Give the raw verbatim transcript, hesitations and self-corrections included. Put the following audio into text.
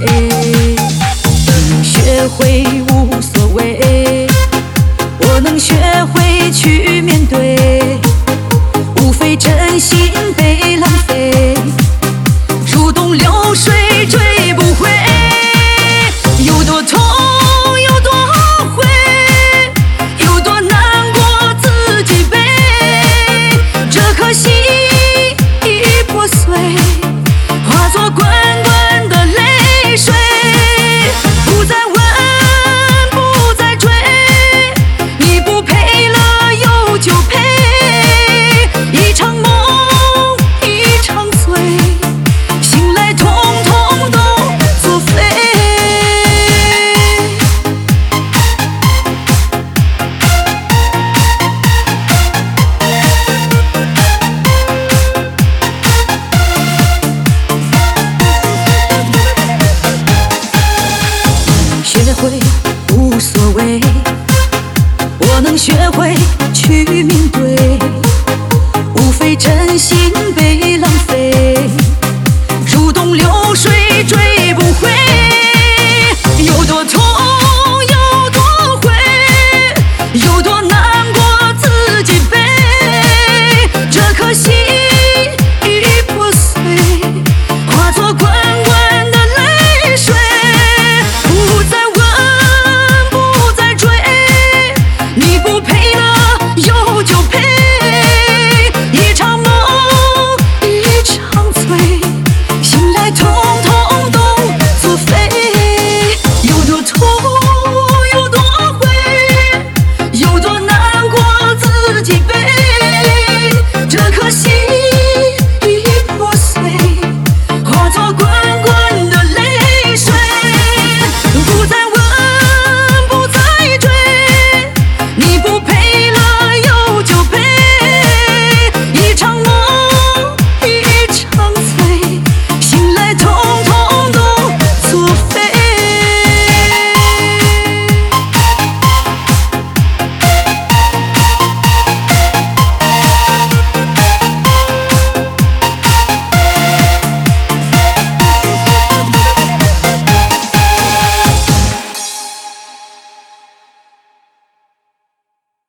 能学会无所谓，我能学会去面对，无非真心被浪费，如东流水追不回，有多痛有多悔，有多难过自己背，这颗心已破碎，化作滚滚的泪水，不再问不再追，你不配了又就配，一场梦一场醉，醒来统统都作废。学会无所谓，我能学会去面对。